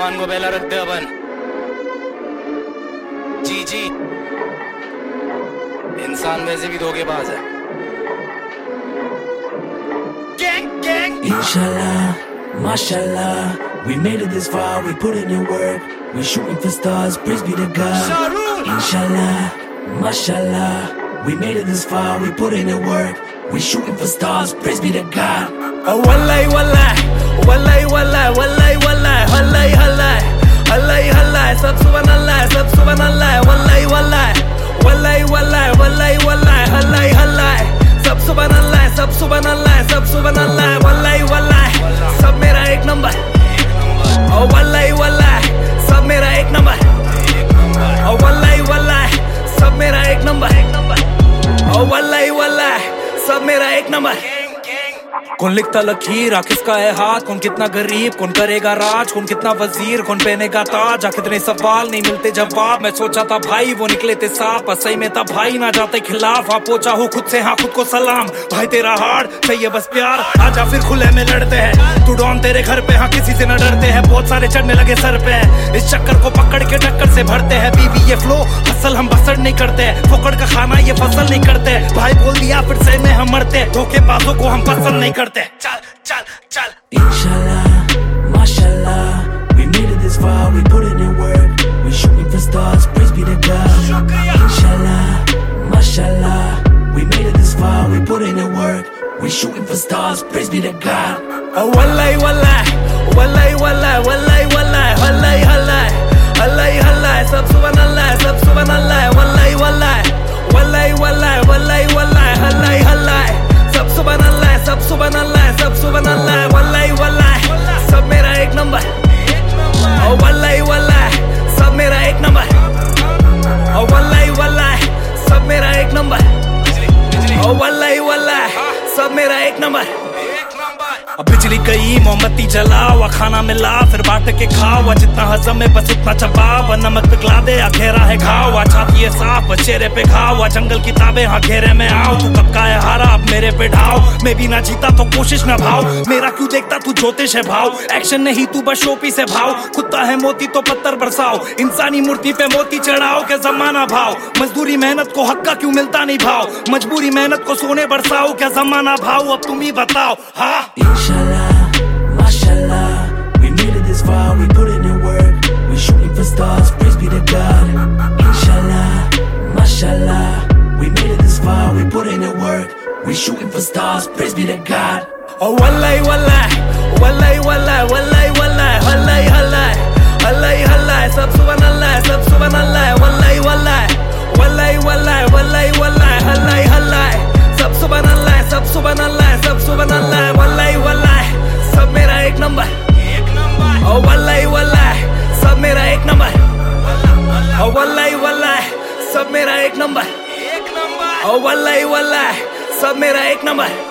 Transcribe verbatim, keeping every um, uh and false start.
भगवान को पहला रखते अपन। जी जी, इंसान वैसे भी धोखेबाज है। Gang gang. Inshallah, mashallah, we made it this far, we put in the work, we shooting for stars, praise be to God. Inshallah, mashallah, we made it this far, we put in the work, we shooting for stars, praise be to God. Oh wallahi wallahi, wallahi wallahi, wallahi wallahi, wallahi wallahi, wallahi wallahi, sab subhanallah, sab subhanallah, wallahi wallahi, wallahi wallahi, wallahi wallahi, wallahi wallahi, sab subhanallah, sab subhanallah, sab subhanallah, wallahi wallahi, sab mera ek number. Oh wallahi wallahi, sab mera ek number. Oh wallahi wallahi, sab mera ek number. Oh wallahi wallahi, sab mera ek number. कौन लिखता लकीर, किसका है हाथ, कौन कितना गरीब, कौन करेगा राज, कौन कितना वजीर, कौन पहनेगा ताज, कितने सवाल नहीं मिलते जवाब। मैं सोचा था भाई वो निकले थे साफ, सही में था भाई ना जाते खिलाफ। हाँ पोचा हूँ खुद से, हाँ खुद को सलाम। भाई तेरा हार्ड चाहिए बस प्यार, आजा फिर खुले में लड़ते हैं। तू डॉन तेरे घर पे, हाँ किसी से न डरते हैं। बहुत सारे चढ़ने लगे सर पे, इस चक्कर को पकड़ के टक्कर से भरते हैं। बीबी ये फ्लो फसल हम बसड़ नहीं करते, फोकड़ का खाना ये फसल नहीं करते। भाई बोल दिया फिर से में हम मरते, धोखेबाजों को हम पसंद नहीं करते। चल चल चल। Inshallah, mashallah, we made it this far, we put in the work, we shooting for stars, praise be to God. Inshallah, mashallah, we made it this far, we put in the work, we shooting for stars, praise be to God. Oh wallahi wallahi, wallahi wallahi, wallahi wallahi, wallahi wallahi, wallahi wallahi, sab subhanallah, sab subhanallah, wallahi wallahi, wallahi wallahi, wallahi wallahi, wallahi wallahi, sab subhanallah, sab subhanallah, sab subhanallah, wallahi wallahi, sab mera ek number. Oh wallahi wallahi, sab mera ek number. Oh wallahi wallahi, sab mera ek number. Oh wallahi wallahi, sab mera ek number. अब बिजली गई मोमबत्ती जलाओ, खाना मिला फिर बांट के खाओ। जितना हजम है बस उतना चबाओ, नमक पिघला दे घेरा है घाव। छाती है साफ चेहरे पे घाव, जंगल की ताबे हाँ घेरे में आओ। तू कब का है हारा अब मेरे पे ढाओ, मैं भी ना जीता तो कोशिश ना भाव। मेरा क्यों देखता तू ज्योतिष है भाव, एक्शन नहीं तू बस शोपी से भाव। कुत्ता है मोती तो पत्थर बरसाओ, इंसानी मूर्ति पे मोती चढ़ाओ। क्या जमाना भाव, मजदूरी मेहनत को हक का क्यों मिलता नहीं भाव। मजबूरी मेहनत को सोने बरसाओ, क्या जमाना भाव अब तुम ही बताओ। हाँ Inshallah, mashallah, we made it this far, we put in the work, we shooting for stars, praise be to God. Inshallah, mashallah, we made it this far, we put in the work, we shooting for stars, praise be to God. Oh wallahi wallahi, wallahi wallahi, wallahi wallahi, wallahi wallahi, wallahi wallahi, sab subhanallah, sab subhanallah, wallahi wallahi, wallahi wallahi, wallahi wallahi, wallahi wallahi, sab subhanallah, sab subhanallah, sab subhanallah, wallahi wallahi, sab mera ek number. Oh wallahi wallahi, sab mera ek number. Oh wallahi wallahi, sab mera ek number. Oh wallahi wallahi, sab mera ek number.